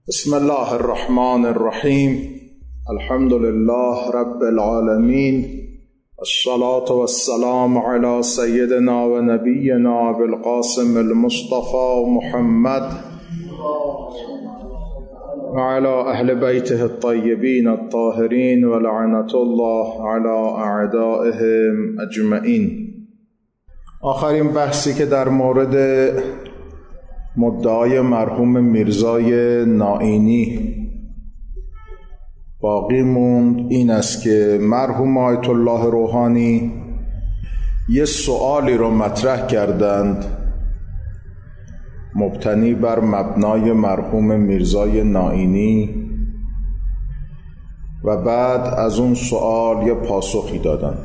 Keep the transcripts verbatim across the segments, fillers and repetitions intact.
بسم الله الرحمن الرحیم. الحمد لله رب العالمین، الصلاة والسلام علی سیدنا و نبینا بالقاسم المصطفى محمد و علی اهل بیته الطیبین الطاهرین و لعنة الله علی اعدائهم اجمعین. آخرین بحثی که در مورد مدعای مرحوم میرزای نائینی باقی موند این است که مرحوم آیت الله روحانی یه سؤالی رو مطرح کردند مبتنی بر مبنای مرحوم میرزای نائینی و بعد از اون سؤال یه پاسخی دادند.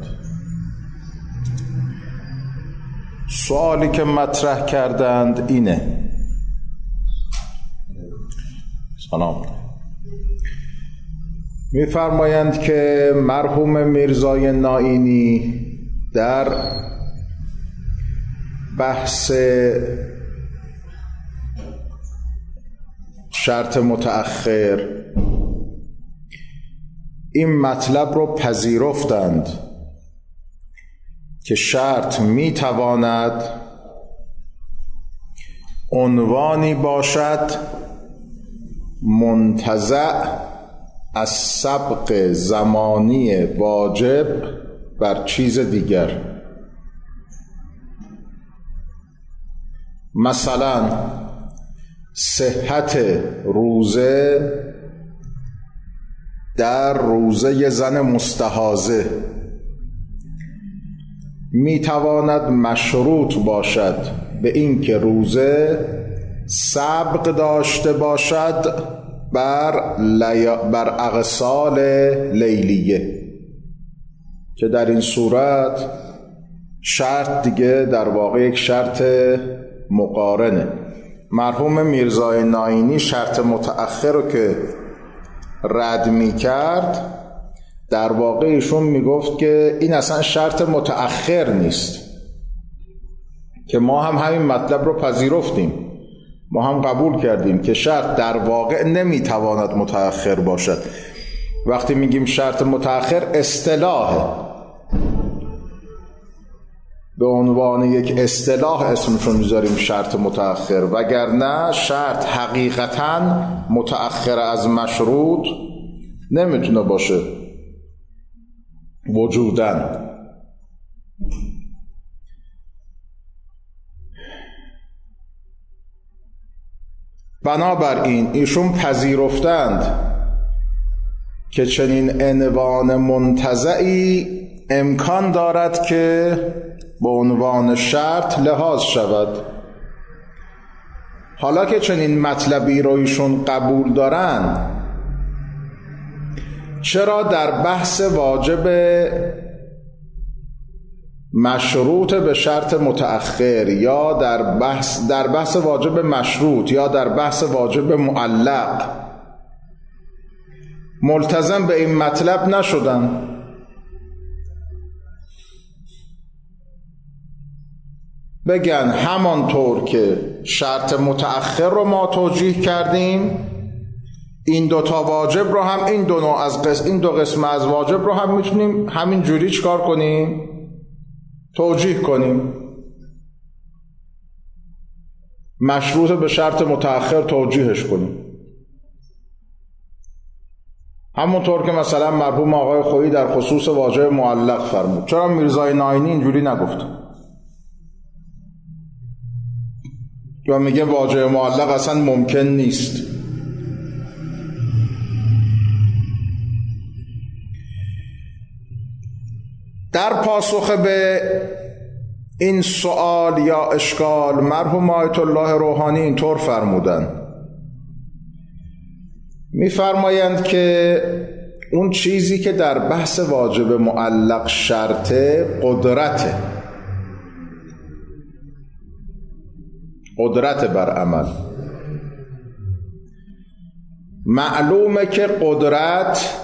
سؤالی که مطرح کردند اینه: سلام. می‌فرمایند که مرحوم میرزای نائینی در بحث شرط متأخر این مطلب رو پذیرفتند که شرط می‌تواند عنوانی باشد منتزع از سبق زمانی واجب بر چیز دیگر. مثلا صحت روزه در روزه زن مستحاضه میتواند مشروط باشد به این که روزه سبق داشته باشد بر, لیا... بر اغسال لیلیه، که در این صورت شرط دیگه در واقع یک شرط مقارنه. مرحوم میرزای نائینی شرط متأخر رو که رد می کرد در واقع ایشون می گفت که این اصلا شرط متأخر نیست، که ما هم همین مطلب رو پذیرفتیم، ما هم قبول کردیم که شرط در واقع نمیتواند متأخر باشد. وقتی میگیم شرط متأخر اصطلاحه، به عنوان یک اصطلاح اسمشون میذاریم شرط متأخر، وگرنه شرط حقیقتاً متأخر از مشروط نمیتونه باشه وجوداً. بنابراین ایشون پذیرفتند که چنین عنوان منتزعی امکان دارد که به عنوان شرط لحاظ شود. حالا که چنین مطلبی رو ایشون قبول دارند، چرا در بحث واجب مشروط به شرط متأخر یا در بحث در بحث واجب مشروط یا در بحث واجب معلق ملتزم به این مطلب نشدن؟ بگن همانطور که شرط متأخر رو ما توجیه کردیم، این دو تا واجب رو هم این دو نوع از قسم این دو قسم از واجب رو هم میتونیم همین جوری چکار کنیم؟ توجیه کنیم. مشروط به شرط متأخر توجیهش کنیم، همونطور که مثلا مرحوم آقای خویی در خصوص واجب معلق فرمود. چرا میرزای نائینی اینجوری نگفت؟ یا میگه واجب معلق اصلا ممکن نیست؟ در پاسخ به این سوال یا اشکال مرحوم آیت الله روحانی اینطور فرمودند، می‌فرمایند که اون چیزی که در بحث واجب معلق شرطه قدرته، قدرت بر عمل. معلومه که قدرت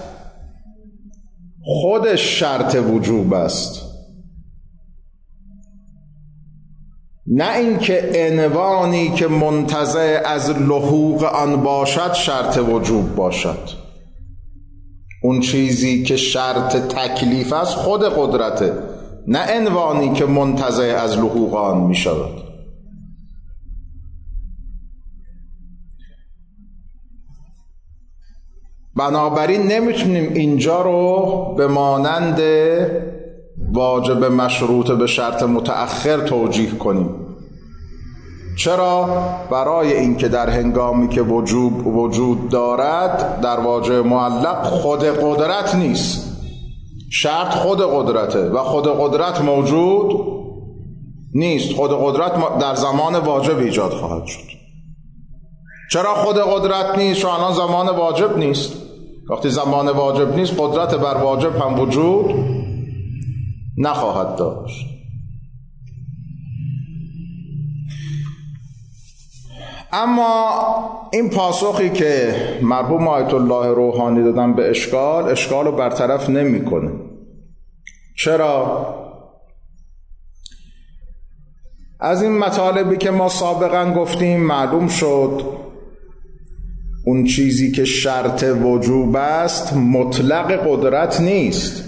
خودش شرط وجوب است، نه اینکه عنوانی که منتزع از لحوق آن باشد شرط وجوب باشد. اون چیزی که شرط تکلیف است خود قدرته، نه عنوانی که منتزع از لحوق آن می شود. بنابراین نمیتونیم اینجا رو به مانند واجب مشروط به شرط متأخر توجیه کنیم. چرا؟ برای اینکه در هنگامی که وجوب وجود دارد در واجب معلق خود قدرت نیست، شرط خود قدرته و خود قدرت موجود نیست. خود قدرت در زمان واجب ایجاد خواهد شد. چرا خود قدرت نیست؟ چون الان زمان واجب نیست. وقتی زمان واجب نیست قدرت بر واجب هم وجود نخواهد داشت. اما این پاسخی که مرحوم آیت الله روحانی دادن به اشکال، اشکال رو برطرف نمی‌کنه. چرا؟ از این مطالبی که ما سابقا گفتیم معلوم شد اون چیزی که شرط وجوب است مطلق قدرت نیست،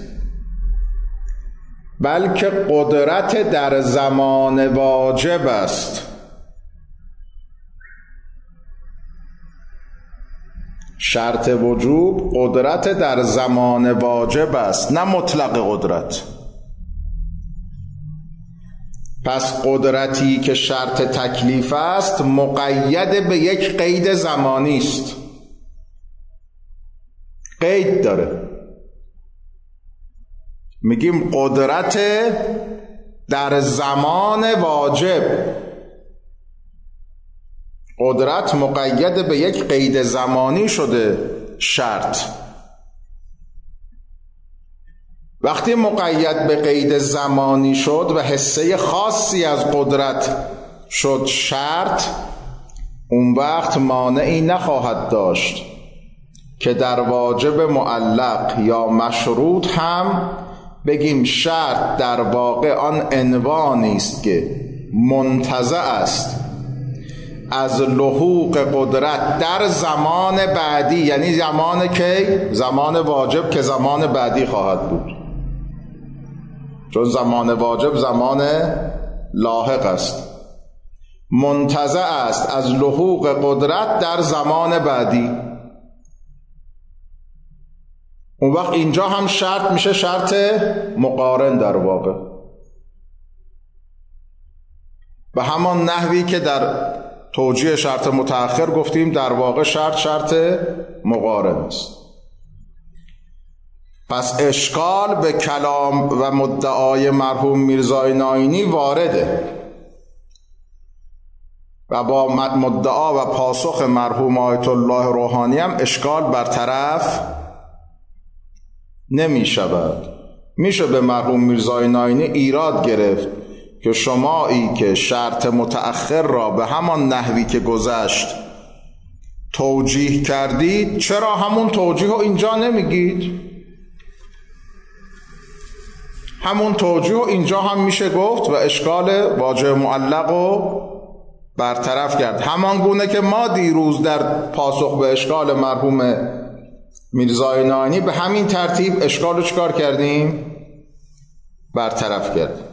بلکه قدرت در زمان واجب است. شرط وجوب قدرت در زمان واجب است، نه مطلق قدرت. پس قدرتی که شرط تکلیف است مقید به یک قید زمانی است. قید داره. میگیم قدرت در زمان واجب. قدرت مقید به یک قید زمانی شده شرط. وقتی مقید به قید زمانی شد و حصه خاصی از قدرت شد شرط، اون وقت مانعی نخواهد داشت که در واجب معلق یا مشروط هم بگیم شرط در واقع آن عنوانی است که منتزع است از لحوق قدرت در زمان بعدی، یعنی زمان که زمان واجب که زمان بعدی خواهد بود، چون زمان واجب زمان لاحق است. منتزع است از لحوق قدرت در زمان بعدی. اون وقت اینجا هم شرط میشه شرط مقارن در واقع، به همان نحوی که در توجیه شرط متأخر گفتیم در واقع شرط شرط مقارن است. پس اشکال به کلام و مدعای مرحوم میرزای ناینی وارده و با مدعا و پاسخ مرحوم آیت الله روحانی هم اشکال برطرف نمی شود. میشه به مرحوم میرزای ناینی ایراد گرفت که شمایی که شرط متأخر را به همان نحوی که گذشت توجیه کردید، چرا همون توجیه رو اینجا نمیگید؟ همون توجیه اینجا هم میشه گفت و اشکال واجب معلق رو برطرف کرد، همان گونه که ما دیروز در پاسخ به اشکال مرحوم میرزای ناینی به همین ترتیب اشکال رو چکار کردیم؟ برطرف کردیم.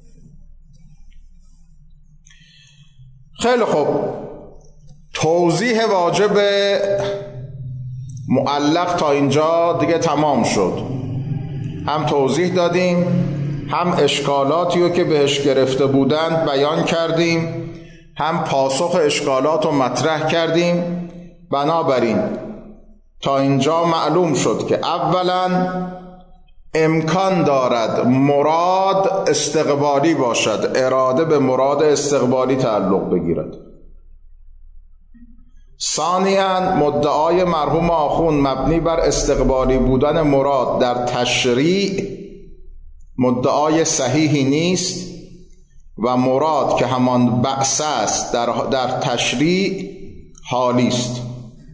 خیلی خوب، توضیح واجب معلق تا اینجا دیگه تمام شد. هم توضیح دادیم، هم اشکالاتی رو که بهش گرفته بودند بیان کردیم، هم پاسخ اشکالات رو مطرح کردیم. بنابراین تا اینجا معلوم شد که اولا امکان دارد مراد استقبالی باشد، اراده به مراد استقبالی تعلق بگیرد. ثانیاً مدعای مرحوم آخوند مبنی بر استقبالی بودن مراد در تشریع مدعای صحیحی نیست و مراد که همان بعث است در, در تشریع حالی است.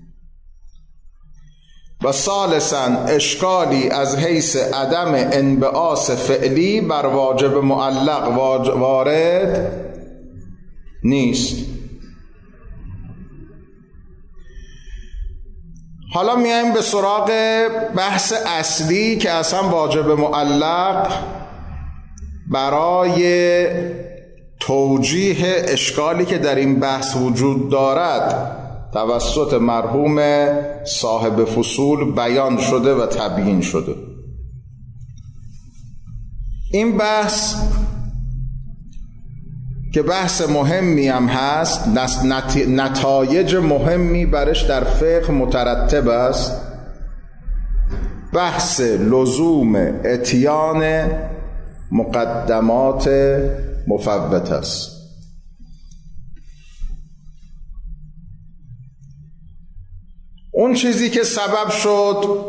و ثالثاً اشکالی از حیث عدم انبعاث فعلی بر واجب معلق وارد نیست. حالا میایم به سراغ بحث اصلی که اصلا واجب معلق برای توجیه اشکالی که در این بحث وجود دارد توسط مرحوم صاحب فصول بیان شده و تبیین شده. این بحث که بحث مهمی هم هست، نتایج مهمی برش در فقه مترتب است، بحث لزوم اتیان مقدمات مفوت است. اون چیزی که سبب شد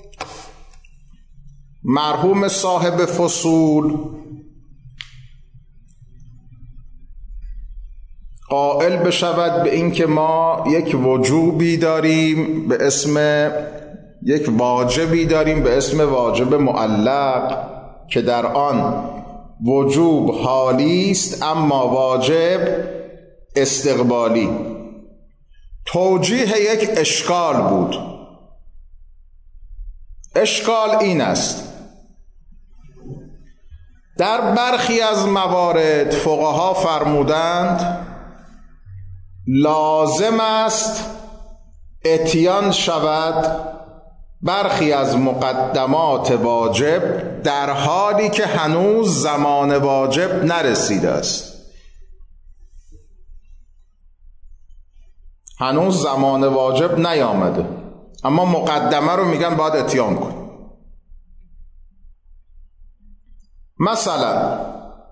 مرحوم صاحب فصول قائل بشود به این که ما یک وجوبی داریم به اسم یک واجبی داریم به اسم واجب معلق که در آن وجوب حالی است اما واجب استقبالی. توجیه یک اشکال بود. اشکال این است: در برخی از موارد فقها فرمودند لازم است اتیان شود برخی از مقدمات واجب در حالی که هنوز زمان واجب نرسیده است. هنوز زمان واجب نیامده اما مقدمه رو میگن باید اتیان کن. مثلا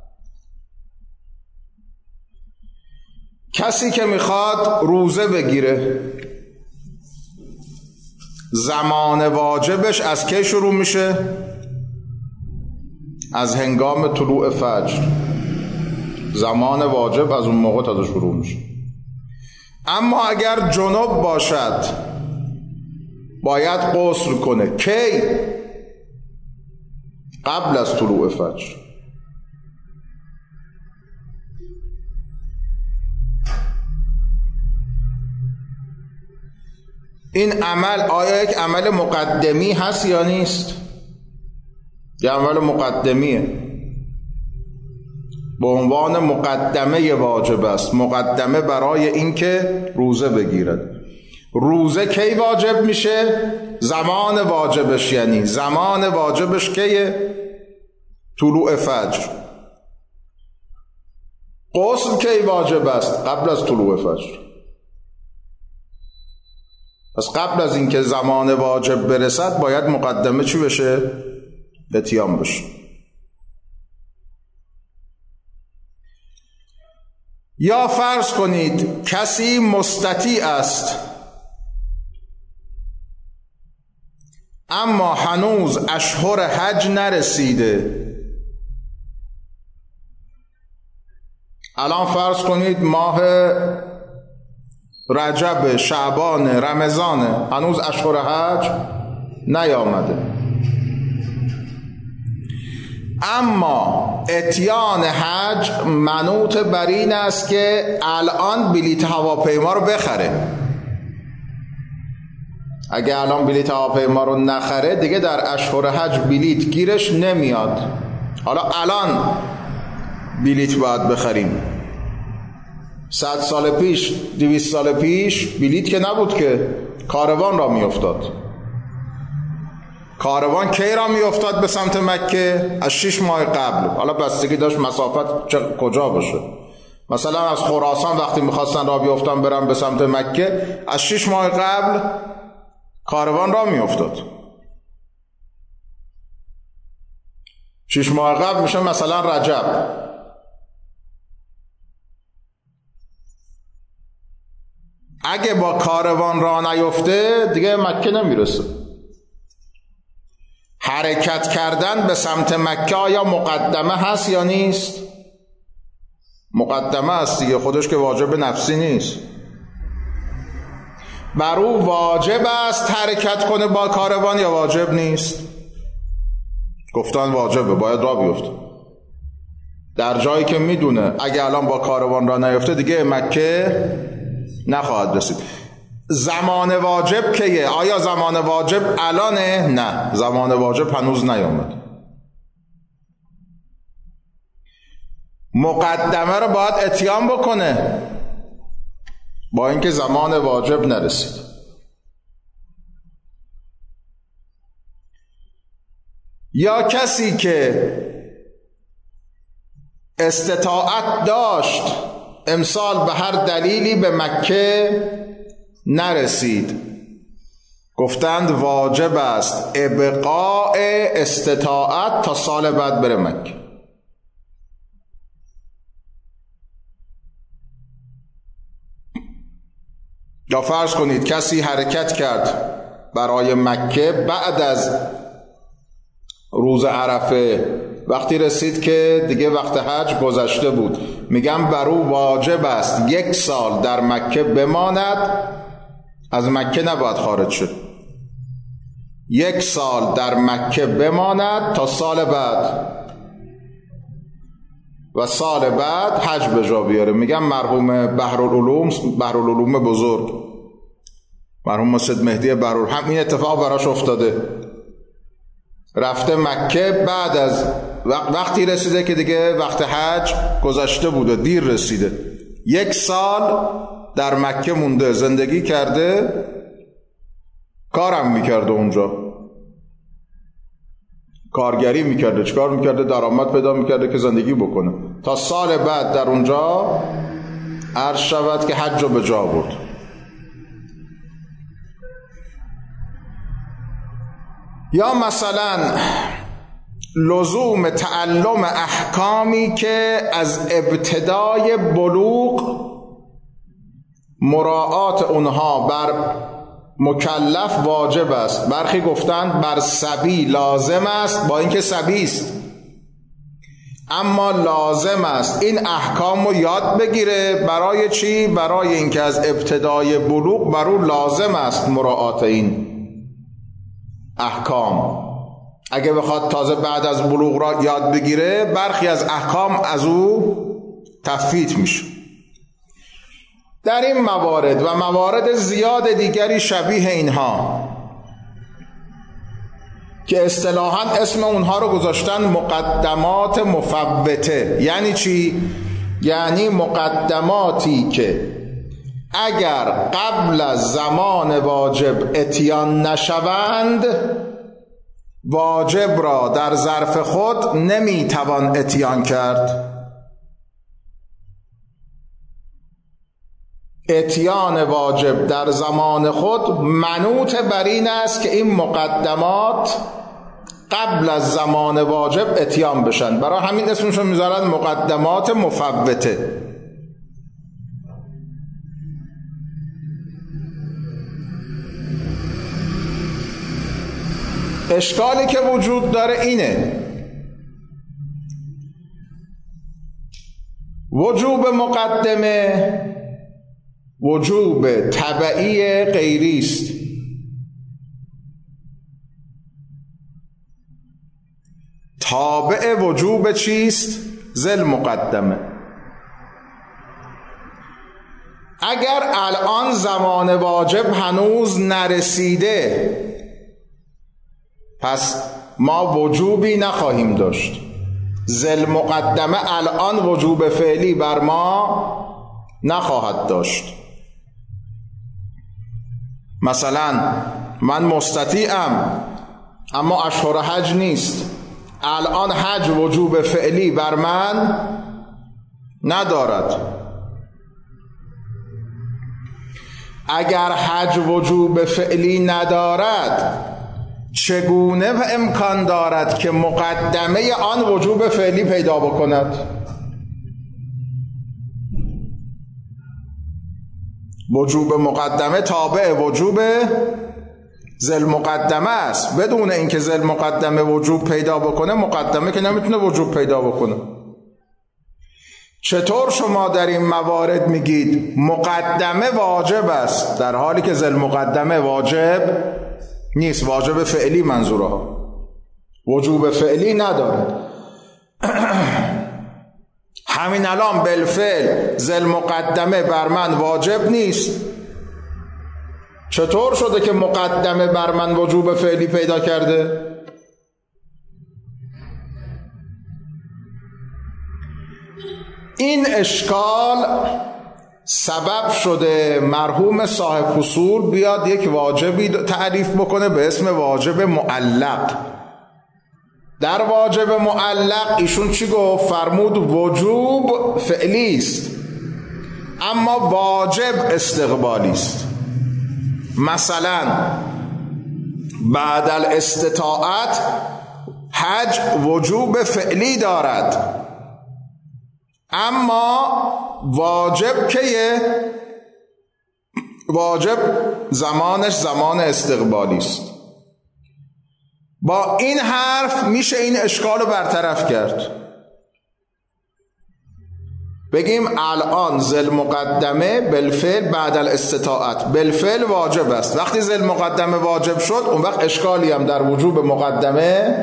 کسی که میخواد روزه بگیره زمان واجبش از کی شروع میشه؟ از هنگام طلوع فجر. زمان واجب از اون موقع تا شروع میشه. اما اگر جنوب باشد باید غسل کنه. کی؟ قبل از طلوع فجر. این عمل آیا یک عمل مقدمی هست یا نیست؟ یه عمل مقدمیه، به عنوان مقدمه واجب است. مقدمه برای اینکه روزه بگیرد. روزه کی واجب میشه؟ زمان واجبش. یعنی زمان واجبش کیه؟ طلوع فجر. غسل کی واجب است؟ قبل از طلوع فجر. پس قبل از اینکه زمان واجب برسد باید مقدمه چی بشه؟ اتیان بشه. یا فرض کنید کسی مستطیع است اما هنوز اشهر حج نرسیده. الان فرض کنید ماه رجب، شعبان، رمضان، هنوز اشهر حج نیامده، اما اتیان حج منوط بر این است که الان بلیط هواپیما رو بخره. اگه الان بلیط هواپیما رو نخره دیگه در اشهر حج بلیط گیرش نمیاد. حالا الان بلیط باید بخریم. صد سال پیش، دویست سال پیش بلیط که نبود که، کاروان را می افتاد. کاروان کی را می افتاد به سمت مکه؟ از شش ماه قبل. حالا بستگی داشت مسافت کجا باشه. مثلا از خراسان وقتی میخواستن را بیفتن برن به سمت مکه، از شش ماه قبل کاروان را می افتاد. شش ماه قبل میشه مثلا رجب. اگه با کاروان را نیفته دیگه مکه نمیرسه. حرکت کردن به سمت مکه آیا مقدمه هست یا نیست؟ مقدمه هست دیگه، خودش که واجب نفسی نیست. بر او واجب است حرکت کنه با کاروان یا واجب نیست؟ گفتن واجبه، باید را بیفته. در جایی که میدونه اگه الان با کاروان را نیفته دیگه مکه نخواهد رسید. زمان واجب کیه؟ آیا زمان واجب الانه؟ نه، زمان واجب هنوز نیامد. مقدمه رو باید اتیان بکنه با اینکه زمان واجب نرسید. یا کسی که استطاعت داشت امسال به هر دلیلی به مکه نرسید، گفتند واجب است ابقاء استطاعت تا سال بعد بره مکه. یا فرض کنید کسی حرکت کرد برای مکه بعد از روز عرفه، وقتی رسید که دیگه وقت حج گذشته بود، میگم بر او واجب است یک سال در مکه بماند، از مکه نباید خارج شد، یک سال در مکه بماند تا سال بعد و سال بعد حج به جا بیاره. میگم مرحوم بحرالعلوم بحرالعلوم بزرگ، مرحوم سید مهدی بحرالعلوم، همین اتفاق براش افتاده، رفته مکه بعد از وقتی رسیده که دیگه وقت حج گذشته بوده، دیر رسیده، یک سال در مکه مونده، زندگی کرده، کارم میکرده، اونجا کارگری میکرده، چیکار میکرده؟ درآمد پیدا میکرده که زندگی بکنه تا سال بعد در اونجا عرض شود که حج رو به جا برد. یا مثلا لزوم تعلم احکامی که از ابتدای بلوغ مراعات اونها بر مکلف واجب است، برخی گفتند بر صبی لازم است، با اینکه صبی است اما لازم است این احکام رو یاد بگیره. برای چی؟ برای اینکه از ابتدای بلوغ بر او لازم است مراعات این احکام. اگه بخواد تازه بعد از بلوغ را یاد بگیره، برخی از احکام از او تفویت میشه. در این موارد و موارد زیاد دیگری شبیه اینها که اصطلاحاً اسم اونها رو گذاشتن مقدمات مفوته. یعنی چی؟ یعنی مقدماتی که اگر قبل از زمان واجب اتیان نشوند، واجب را در ظرف خود نمیتوان اتیان کرد. اتیان واجب در زمان خود منوط بر این است که این مقدمات قبل از زمان واجب اتیان بشن. برای همین اسمشون میذارن مقدمات مفوته. اشکالی که وجود داره اینه، وجوب مقدمه وجوب تبعی غیری است. تابع وجوب چیست؟ ذل مقدمه. اگر الان زمان واجب هنوز نرسیده، پس ما وجوبی نخواهیم داشت. ذل مقدمه الان وجوب فعلی بر ما نخواهد داشت. مثلا من مستطیعم اما اشهر حج نیست، الان حج وجوب فعلی بر من ندارد. اگر حج وجوب فعلی ندارد، چگونه و امکان دارد که مقدمه آن وجوب فعلی پیدا بکند؟ وجوب مقدمه تابع وجوب ذل مقدمه است. بدون اینکه ذل مقدمه وجوب پیدا بکنه، مقدمه که نمیتونه وجوب پیدا بکنه. چطور شما در این موارد میگید مقدمه واجب است در حالی که ذل مقدمه واجب نیست؟ واجب فعلی منظوره ها، وجوب فعلی نداره. همین الان بالفعل ذل مقدمه بر من واجب نیست. چطور شده که مقدمه بر من وجوب فعلی پیدا کرده؟ این اشکال سبب شده مرحوم صاحب فصول بیاد یک واجبی تعریف بکنه به اسم واجب معلق. در واجب معلق ایشون چی گفت؟ فرمود وجوب فعلی است اما واجب استقبالی است. مثلا بعد الاستطاعت حج وجوب فعلی دارد اما واجب کیه؟ واجب زمانش زمان استقبالی است. با این حرف میشه این اشکال رو برطرف کرد. بگیم الان ذل مقدمه بالفعل بعد الاستطاعت بالفعل واجب است. وقتی ذل مقدمه واجب شد اون وقت اشکالی هم در وجوب مقدمه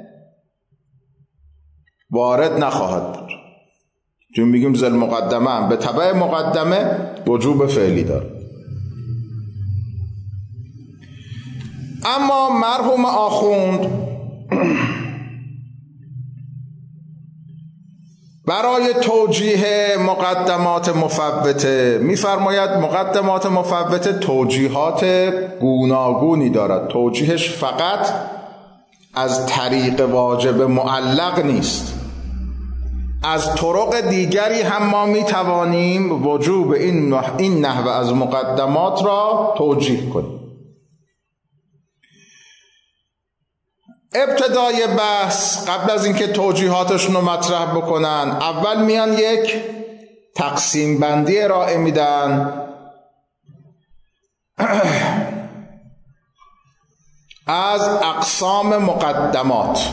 وارد نخواهد بود، چون میگیم ذل مقدمه هم به تبع مقدمه وجوب فعلی داره. اما مرحوم آخوند برای توجیه مقدمات مفوته میفرماید مقدمات مفوته توجیهات گوناگونی دارد. توجیهش فقط از طریق واجب معلق نیست، از طرق دیگری هم ما می توانیم وجوب این این نحوه از مقدمات را توجیه کنیم. ابتدای بحث قبل از اینکه توجیهاتشون رو مطرح بکنن اول میان یک تقسیم بندی ارائه میدن از اقسام مقدمات.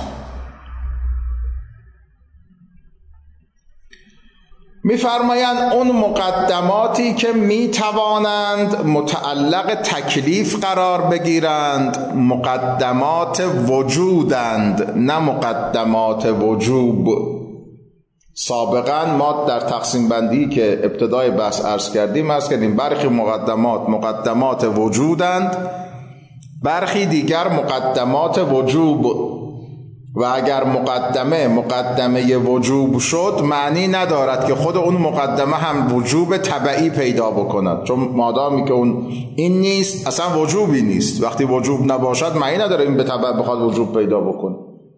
میفرمایند اون مقدماتی که میتوانند متعلق تکلیف قرار بگیرند مقدمات وجودند نه مقدمات وجوب. سابقا ما در تقسیم بندی که ابتدای بحث عرض کردیم عرض کردیم برخی مقدمات مقدمات وجودند، برخی دیگر مقدمات وجوب. و اگر مقدمه مقدمه وجوب شد معنی ندارد که خود اون مقدمه هم وجوب تبعی پیدا بکند، چون مادامی که اون این نیست اصلا وجوبی نیست. وقتی وجوب نباشد معنی نداره این به تبع بخواد وجوب پیدا بکنه.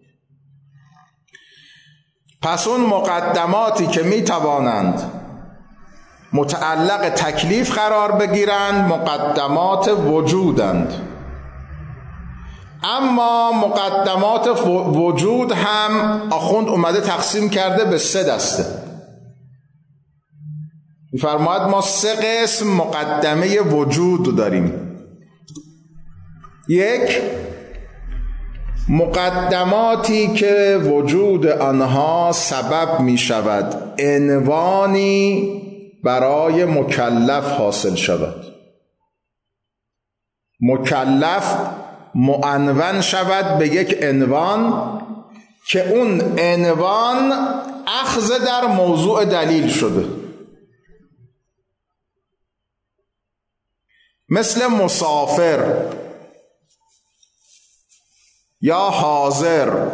پس اون مقدماتی که می توانند متعلق تکلیف قرار بگیرند مقدمات وجودند. اما مقدمات وجود هم آخوند اومده تقسیم کرده به سه دسته. می‌فرماید ما سه قسم مقدمه وجود داریم. یک، مقدماتی که وجود آنها سبب می شود عنوانی برای مکلف حاصل شود، مکلف معنون شود به یک عنوان که اون عنوان اخذ در موضوع دلیل شده. مثل مسافر یا حاضر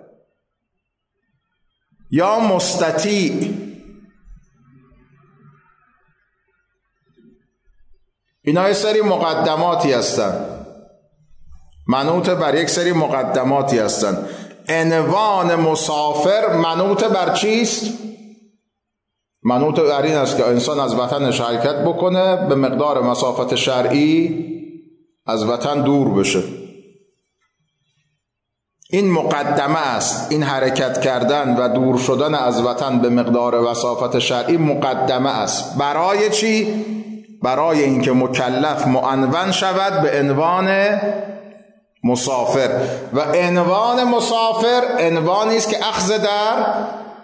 یا مستطیع. اینا یه سری مقدماتی هستن، منوط بر یک سری مقدماتی هستن. عنوان مسافر منوط بر چیست؟ منوط بر این است که انسان از وطنش حرکت بکنه به مقدار مسافت شرعی از وطن دور بشه. این مقدمه است. این حرکت کردن و دور شدن از وطن به مقدار مسافت شرعی مقدمه است. برای چی؟ برای اینکه مکلف معنون شود به عنوان مسافر. و عنوان مسافر عنوانی است که اخذ در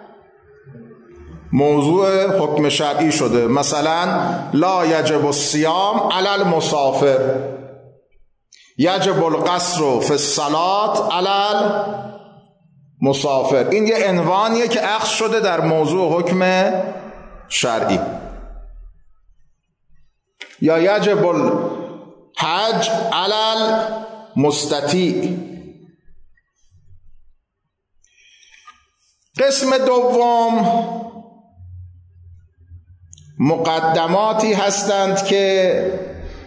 موضوع حکم شرعی شده. مثلا لا یجب الصیام علی المسافر، یجب القصر فی الصلاة علی مسافر. این یه عنوانیه که اخذ شده در موضوع حکم شرعی. یا یجب الحج علی المستطیع. قسم دوم مقدماتی هستند که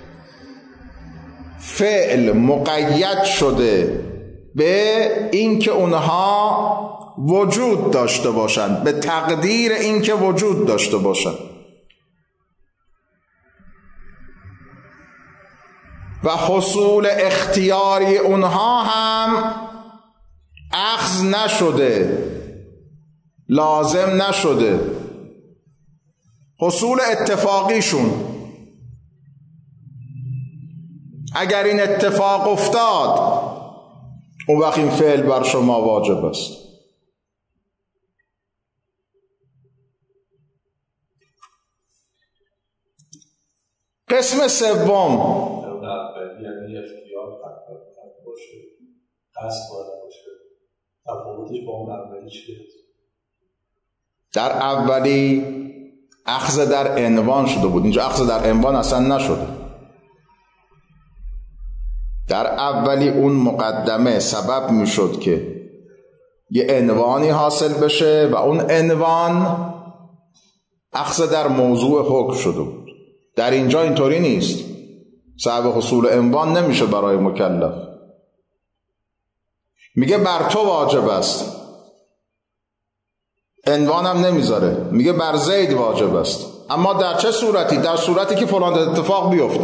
فعل مقید شده به اینکه اونها وجود داشته باشند، به تقدیر اینکه وجود داشته باشند و حصول اختیاری اونها هم اخذ نشده، لازم نشده. حصول اتفاقیشون، اگر این اتفاق افتاد اون وقت این فعل بر شما واجب است. قسم سوم یعنی اختیار باشه، قصد باشه. تفاوتش با اون اولی چیه؟ در اولی اخذ در عنوان شده بود، اینجا اخذ در عنوان اصلا نشده. در اولی اون مقدمه سبب می شد که یه عنوانی حاصل بشه و اون عنوان اخذ در موضوع حکم شده بود. در اینجا اینطوری نیست. سبب حصول عنوان نمیشه برای مکلف. میگه بر تو واجب است، عنوانم نمیذاره، میگه بر زید واجب است. اما در چه صورتی؟ در صورتی که فلان اتفاق بیفته.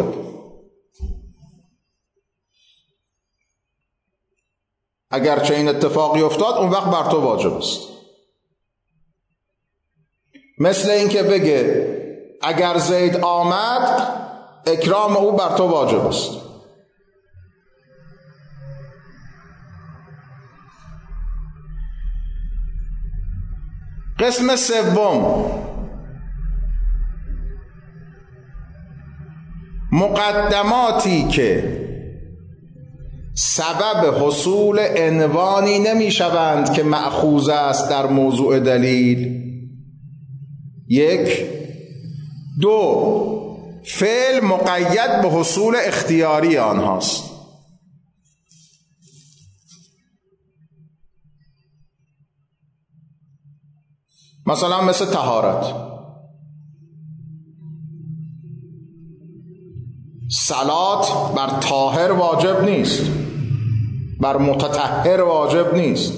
اگر چه این اتفاقی افتاد اون وقت بر تو واجب است. مثل این که بگه اگر زید آمد اکرام او بر تو واجب است. قسم سوم مقدماتی که سبب حصول عنوانی نمی شوند که مأخوذ است در موضوع دلیل. یک. دو. فعل مقید به حصول اختیاری آنهاست. مثلا مثل طهارت. صلات بر طاهر واجب نیست، بر متطهر واجب نیست.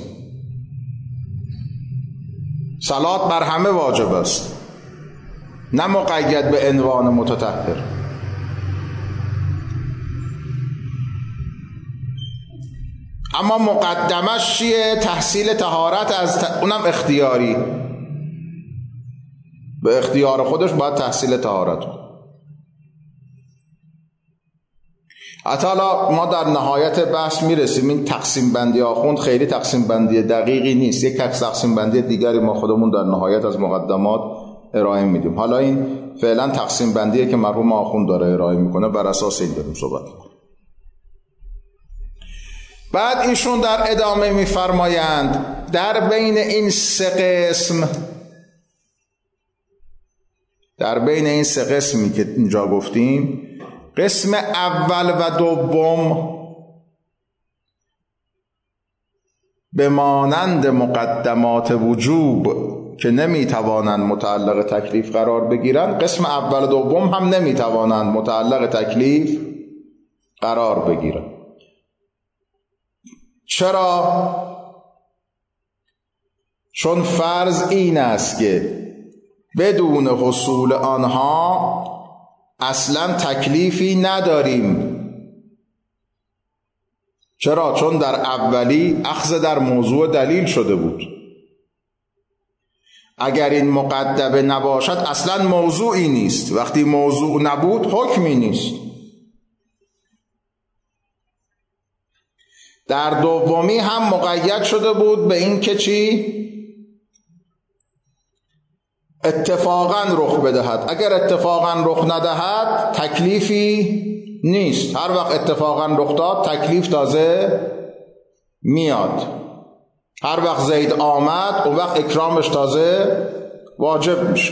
صلات بر همه واجب است، نه مقید به عنوان متطهر. اما مقدمش چیه؟ تحصیل طهارت، از ت... اونم اختیاری، به اختیار خودش باید تحصیل طهارت. حتی ما در نهایت بحث میرسیم. این تقسیم بندی آخوند خیلی تقسیم بندی دقیقی نیست. یک تقسیم بندی دیگری ما خودمون در نهایت از مقدمات ارائه میدیم. حالا این فعلا تقسیم بندیه که مرحوم آخوند داره ارائه میکنه، بر اساس این داریم صحبت میکنیم. بعد ایشون در ادامه میفرمایند در بین این سه قسم، در بین این سه قسمی که اینجا گفتیم، قسم اول و دوم به مانند مقدمات وجوب که نمیتوانند متعلق تکلیف قرار بگیرند، قسم اول و دوم هم نمیتوانند متعلق تکلیف قرار بگیرند. چرا؟ چون فرض این است که بدون حصول آنها اصلا تکلیفی نداریم. چرا؟ چون در اولی اخذ در موضوع دلیل شده بود. اگر این مقدمه نباشد اصلا موضوعی نیست. وقتی موضوع نبود حکمی نیست. در دومی هم مقید شده بود به این که چی؟ اتفاقا رخ بدهد. اگر اتفاقا رخ ندهد تکلیفی نیست. هر وقت اتفاقا رخ داد تکلیف تازه میاد. هر وقت زید آمد اون وقت اکرامش تازه واجب میشه.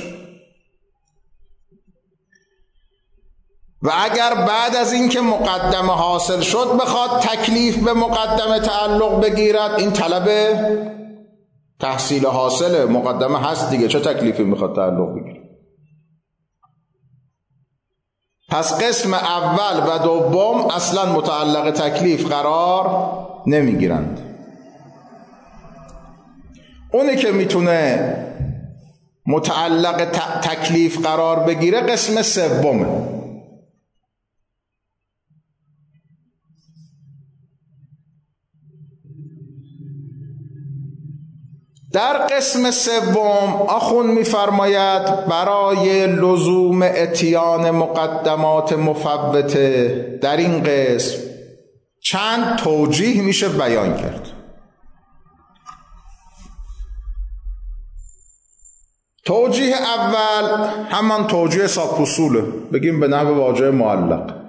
و اگر بعد از اینکه مقدمه حاصل شد بخواد تکلیف به مقدمه تعلق بگیرد، این طلب تحصیل حاصله، مقدمه هست دیگه، چه تکلیفی میخواد تعلق بگیره؟ پس قسم اول و دوم اصلا متعلق تکلیف قرار نمیگیرند. اونی که میتونه متعلق تکلیف قرار بگیره قسم سومه. در قسم سوم آخوند می‌فرماید برای لزوم اتیان مقدمات مفوته در این قسم چند توجیه میشه بیان کرد. توجیه اول همان توجیه ساپوسوله، بگیم به نحو واژه معلق.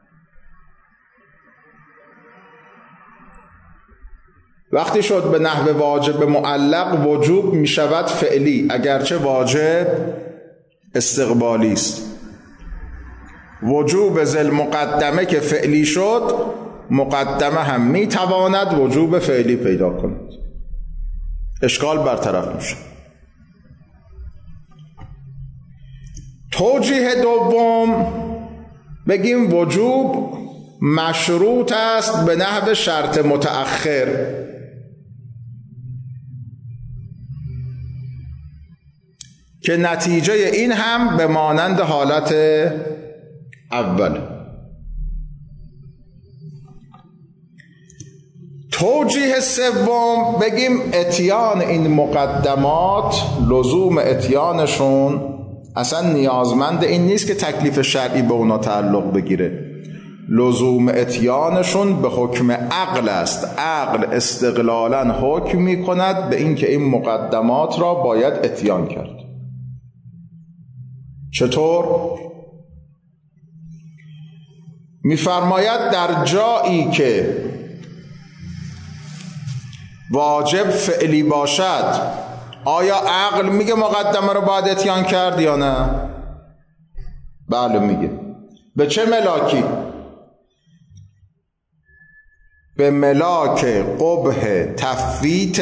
وقتی شد به نحو واجب معلق وجوب می شود فعلی، اگرچه واجب استقبالی است. وجوب ذل مقدمه که فعلی شد، مقدمه هم می تواند وجوب فعلی پیدا کند، اشکال برطرف میشه. توجیه دوم بگیم وجوب مشروط است به نحو شرط متأخر، که نتیجه این هم به مانند حالت اول. توجیه سوم بگیم اتیان این مقدمات، لزوم اتیانشون اصلا نیازمند این نیست که تکلیف شرعی به اونا تعلق بگیره. لزوم اتیانشون به حکم عقل است. عقل استقلالا حکم می کند به این که این مقدمات را باید اتیان کرد. چطور؟ می‌فرماید در جایی که واجب فعلی باشد آیا عقل میگه مقدمه رو باید اتیان کرد یا نه؟ بله میگه. به چه ملاکی؟ به ملاک قبح تفویت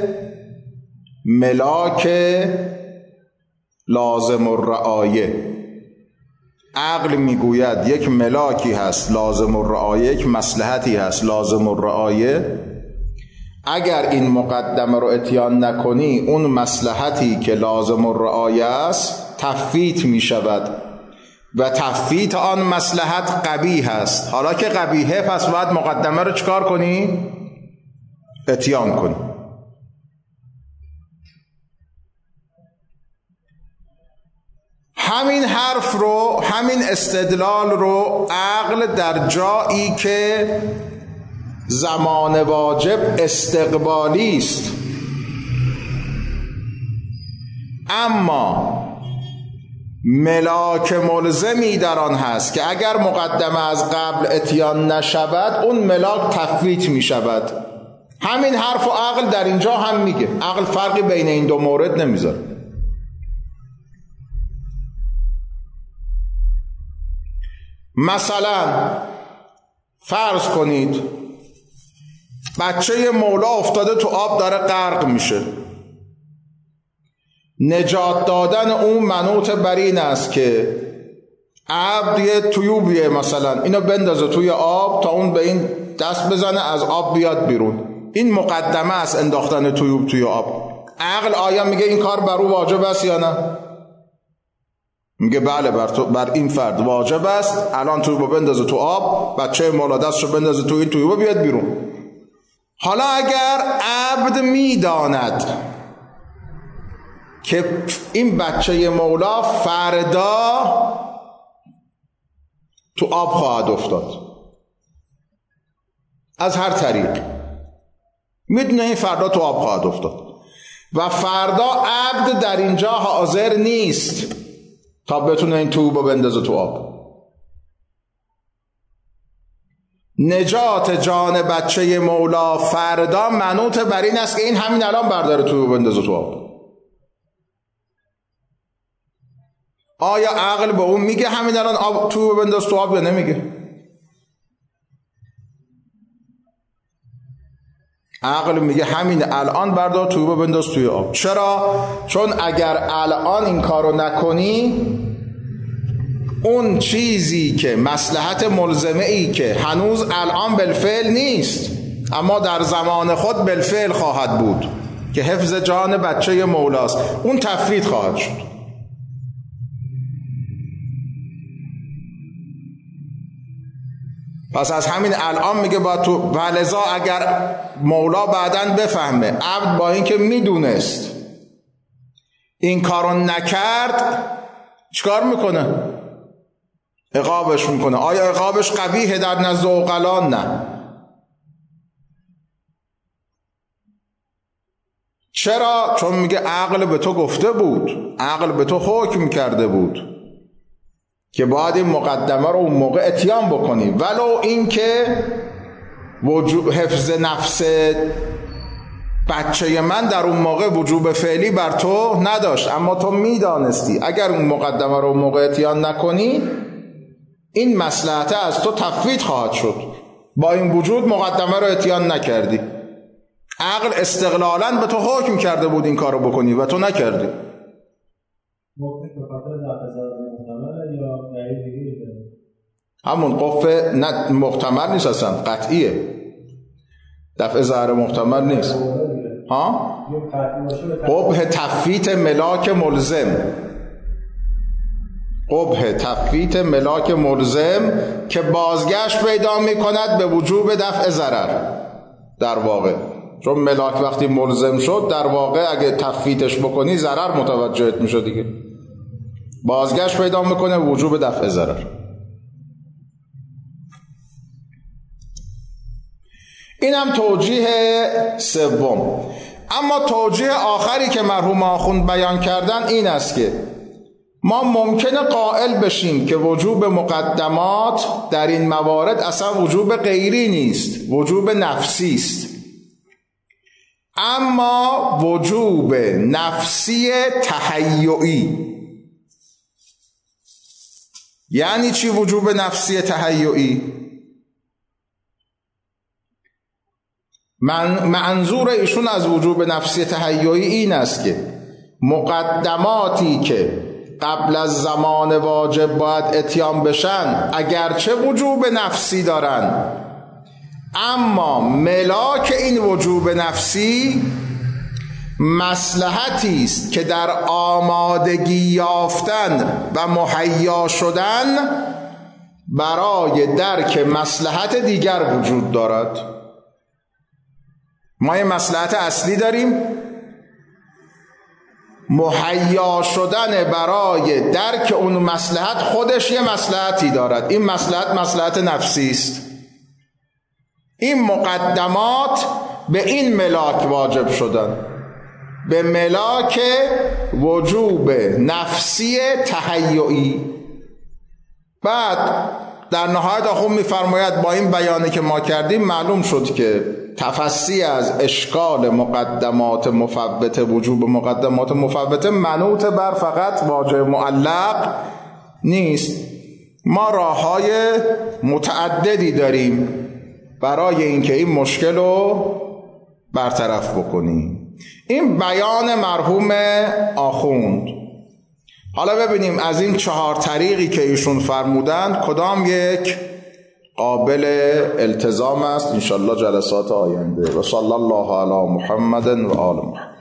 ملاک لازم الرعایه. عقل میگوید یک ملاکی هست لازم الرعایه، یک مصلحتی هست لازم الرعایه، اگر این مقدمه رو اتیان نکنی اون مصلحتی که لازم الرعایه است تفویت می شود و تفویت آن مصلحت قبیح است. حالا که قبیحه پس باید مقدمه رو چکار کنی؟ اتیان کنی. همین حرف رو، همین استدلال رو عقل در جایی که زمان واجب استقبالی است اما ملاک ملزمی در آن هست که اگر مقدمه از قبل اتیان نشود اون ملاک تفویت می شود، همین حرف و عقل در اینجا هم میگه. عقل فرقی بین این دو مورد نمیذاره. مثلا فرض کنید بچه مولا افتاده تو آب داره غرق میشه، نجات دادن اون منوط بر این است که عبد یه تویوبیه مثلا اینو بندازه توی آب تا اون به این دست بزنه از آب بیاد بیرون. این مقدمه است انداختن تویوب توی آب. عقل آیا میگه این کار بر او واجب است یا نه؟ میگه بله بر, تو بر این فرد واجب است الان تویوبو بندازه تو آب، بچه مولا دستشو بندازه توی این تویوبو بیاد بیرون. حالا اگر عبد میداند که این بچه مولا فردا تو آب خواهد افتاد از هر طریق، میدونه این فردا تو آب خواهد افتاد و فردا عبد در اینجا حاضر نیست تا بتونه این تویوبو بندازه تو آب، نجات جان بچه مولا فردا منوط بر این است که این همین الان برداره تو بندازه تو آب. آیا عقل به اون میگه همین الان آب تو بنداز تو آب یا نمیگه؟ عقل میگه همین الان بردار تو بنداز توی آب. چرا؟ چون اگر الان این کارو نکنی، اون چیزی که مصلحت ملزمه ای که هنوز الان بالفعل نیست اما در زمان خود بالفعل خواهد بود که حفظ جان بچه مولاست، اون تفویت خواهد شد. پس از همین الان میگه با تو، ولذا اگر مولا بعداً بفهمه عبد با اینکه میدونست این کارو نکرد چیکار میکنه؟ عقابش میکنه. آیا عقابش قبیحه در نزد عقلا؟ نه. چرا؟ چون میگه عقل به تو گفته بود، عقل به تو حکم کرده بود که باید این مقدمه رو اون موقع اتیان بکنی، ولو این که وجوب حفظ نفس بچه من در اون موقع وجوب فعلی بر تو نداشت، اما تو میدانستی اگر اون مقدمه رو اون موقع اتیان نکنی این مصلحت از تو تفویت خواهد شد. با این وجود مقدمه رو اتیان نکردی. عقل استقلالاً به تو حکم کرده بود این کار رو بکنی و تو نکردی. همون قفه نه محتمل نیست، اصلا قطعیه. دفع ضرر محتمل نیست. ها؟ قبح تفویت ملاک ملزم، قبح تفویت ملاک ملزم که بازگشت پیدا می کند به وجوب دفع ضرر. در واقع چون ملاک وقتی ملزم شد در واقع اگه تفویتش بکنی ضرر متوجهت می شد دیگه، بازگشت پیدا میکنه وجوب دفع ضرر. اینم توجیه سوم. اما توجیه آخری که مرحوم آخوند بیان کردن این است که ما ممکنه قائل بشیم که وجوب مقدمات در این موارد اصلا وجوب غیری نیست، وجوب نفسی است. اما وجوب نفسی تهیعی. یعنی چی وجوب نفسی تهیعی؟ من منظور ایشون از وجوب نفسی تهیعی این است که مقدماتی که قبل از زمان واجب باید اتیان بشن اگرچه وجوب نفسی دارن، اما ملاک این وجوب نفسی مصلحتی است که در آمادگی یافتن و مهیا شدن برای درک مصلحت دیگر وجود دارد. ما یه مصلحت اصلی داریم، مهیا شدن برای درک اون مصلحت خودش یه مصلحتی دارد. این مصلحت مصلحت نفسی است. این مقدمات به این ملاک واجب شدن، به ملاک وجوب نفسی تهیعی. بعد در نهایت آخون می‌فرماید با این بیانی که ما کردیم معلوم شد که تفسیر از اشکال مقدمات مفوته، وجوب مقدمات مفوته منوط بر فقط واجب معلق نیست. ما راه‌های متعددی داریم برای اینکه این مشکل رو برطرف بکنیم. این بیان مرحوم آخوند. حالا ببینیم از این چهار طریقی که ایشون فرمودند کدام یک قابل التزام است انشالله جلسات آینده. و صلی الله علی محمد و آل محمد.